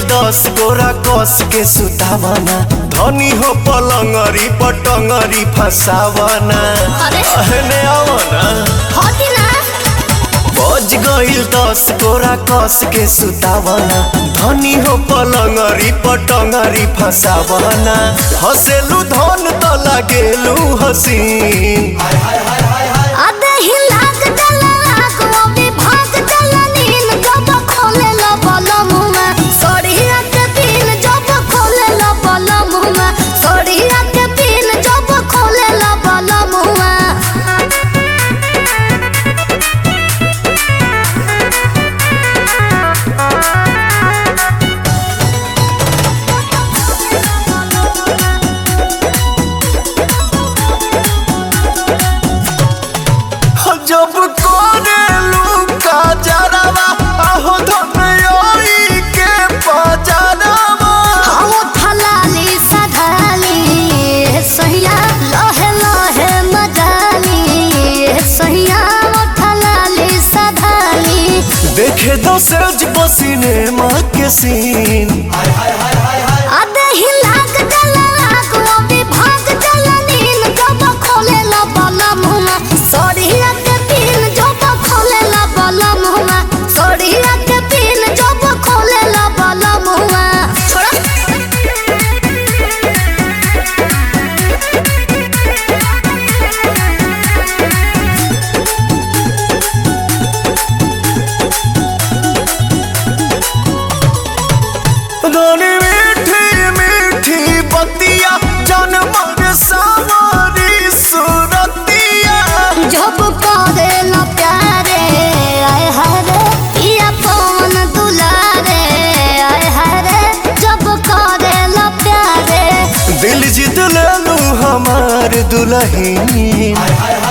10 गोरा कस के सुतावना धनी हो पलंगरी पटंगरी फसावना अहने आवना बज गइल 10 गोरा कस के सुतावना धनी हो पलंगरी पटंगरी फसावना हसेलू धन त लागेलू हसीन जब कोरेलू का जरावा आहो धनयोई के पजरावा हम थलाली सधाली सहिया लहे लहे मजाली सहिया थलाली सधाली देखे दसेज बसीने माँ के सीन आधे ही लाग जला लाग वो भी भाग जला नीन जब खोले ला बाला मुँह सोड़िया के पीन जब खोले ला बाला मुँह सोड़िया के पीन जब खोले ला बाला मुँह छोड़ा धनी मीठी मीठी बतिया जनमर सावरी सुरतिया जब करे ला प्यारे आए हरे पिया पवन दुलारे आए हरे जब करे ला प्यारे दिल जीत लेलू हमार दुल्हन